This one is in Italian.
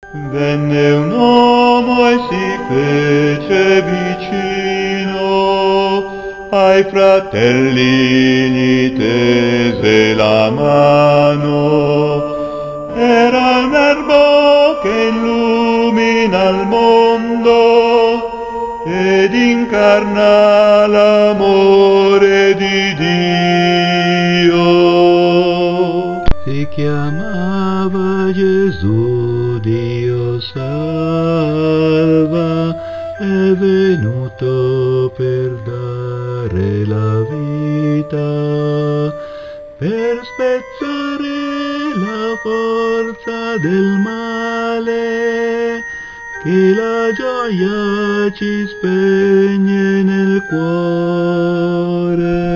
Venne un uomo e si fece vicino ai fratelli, gli tese la mano. Era il Verbo che illumina il mondo ed incarna l'amore di Dio. Si chiamava Gesù, Dio salva, è venuto per dare la vita, per spezzare la forza del male, che la gioia ci spegne nel cuore.